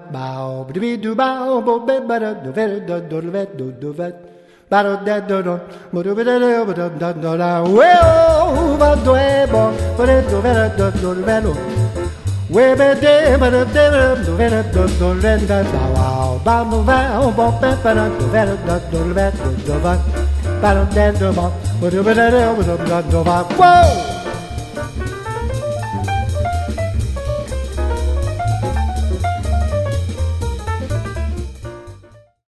bow, do bow, bo be ba do ve do do ve. Baro de do do, mo do ve do do da. Well, ba do e bo, do ve do ve do. We be de ba do ve do ve da bow, ba do ve bo be ba do ve do ve do va. Ba do de do bo, mo do ve do do va. Whoa!